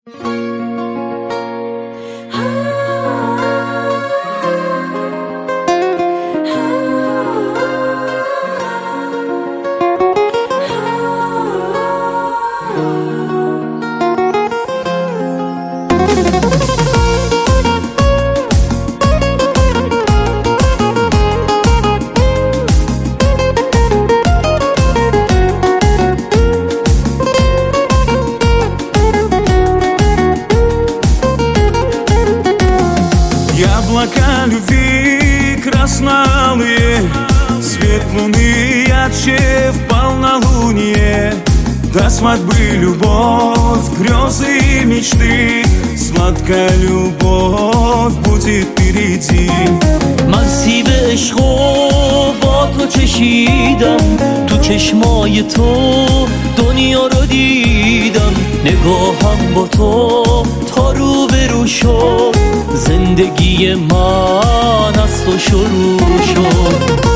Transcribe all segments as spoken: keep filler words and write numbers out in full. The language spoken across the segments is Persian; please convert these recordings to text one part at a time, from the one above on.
Облака любви красновые, свет луны ярче в полнолуние. До свадьбы любовь, грезы и мечты, сладкая любовь будет впереди. مسیب عشق و با تو چشیدم، تو چشمای تو دنیا رو دیدم. نگاهم با تو تا رو به رو شد، زندگی من از تو شروع شد.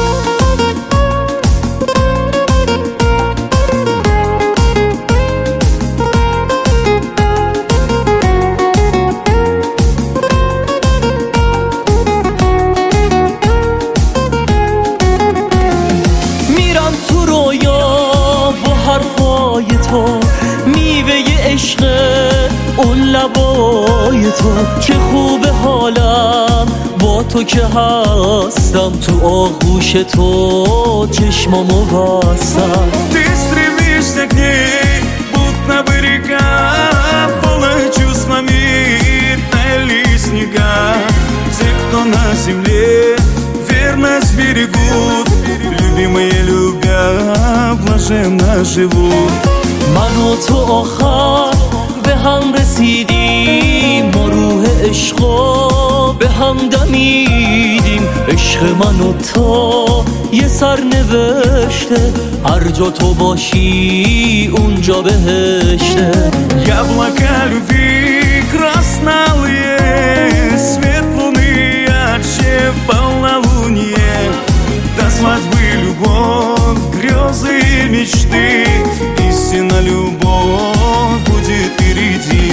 میرم تو رویا با حرفای تو، میوه عشق اون لبای تو. چه خوب حالم با تو که هستم، تو آغوش تو چشمامو بستم. Ты стремишься к ней, будто бы река, полная чувства мир, таяли снега. Те, кто на земле верность берегут, любимые любя, блаженно живут. من و تو آخر به هم رسیدیم، ما روح عشقا به هم دمیدیم. عشق من و تو یه سر نوشته، هر جا تو باشی اونجا بهشته. Яблока любви красновые, свет луны ярче в полнолуние. До свадьбы любовь, грезы и мечты, истинно любовь будет впереди.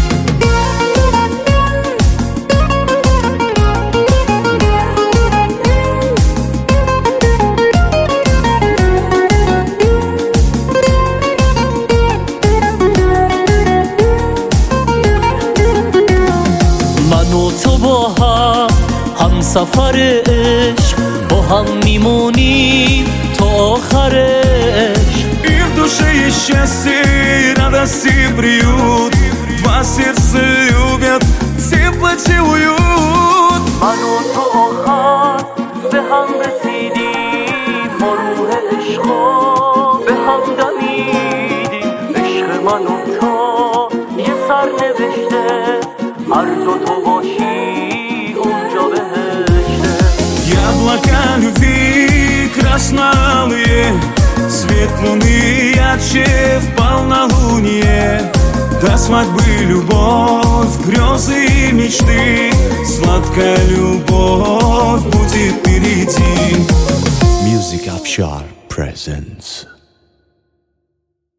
من و تو با هم هم سفر عشق، با هم میمونیم تا آخرش. И в душе есть счастье, и радость и приют. Два сердца любят, в теплоте уют. من و تو آخر به هم رسیدیم، ما روح عشقا به هم دمیدیم. عشق من و تو یه سر نوشته، هر جا تو باشی اونجا بهشته. Яблока любви красновые, свет луны ярче в полнолуние. До свадьбы любовь, грезы и мечты, сладкая любовь будет впереди. Music Afshar presents